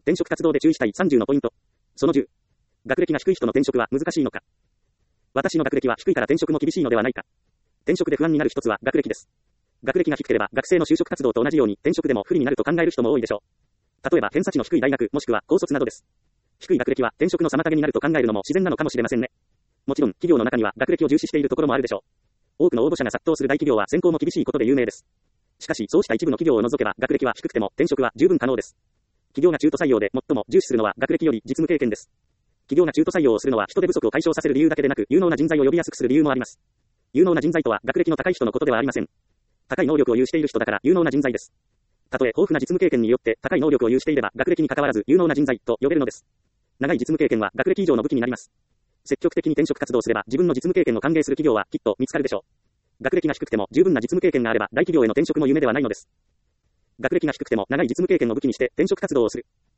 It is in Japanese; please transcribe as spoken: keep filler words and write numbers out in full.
転職活動で注意したいさんじゅうのポイント。そのじゅう。学歴が低い人の転職は難しいのか。私の学歴は低いから転職も厳しいのではないか。転職で不安になる一つは学歴です。学歴が低ければ学生の就職活動と同じように転職でも不利になると考える人も多いでしょう。例えば偏差値の低い大学もしくは高卒などです。低い学歴は転職の妨げになると考えるのも自然なのかもしれませんね。もちろん企業の中には学歴を重視しているところもあるでしょう。多くの応募者が殺到する大企業は選考も厳しいことで有名です。しかしそうした一部の企業を除けば学歴は低くても転職は十分可能です。企業が中途採用で最も重視するのは学歴より実務経験です。企業が中途採用をするのは人手不足を解消させる理由だけでなく有能な人材を呼びやすくする理由もあります。有能な人材とは学歴の高い人のことではありません。高い能力を有している人だから有能な人材です。たとえ豊富な実務経験によって高い能力を有していれば学歴に関わらず有能な人材と呼べるのです。長い実務経験は学歴以上の武器になります。積極的に転職活動すれば自分の実務経験を歓迎する企業はきっと見つかるでしょう。学歴が低くても十分な実務経験があれば大企業への転職も夢ではないのです。学歴が低くても長い実務経験を武器にして転職活動をする。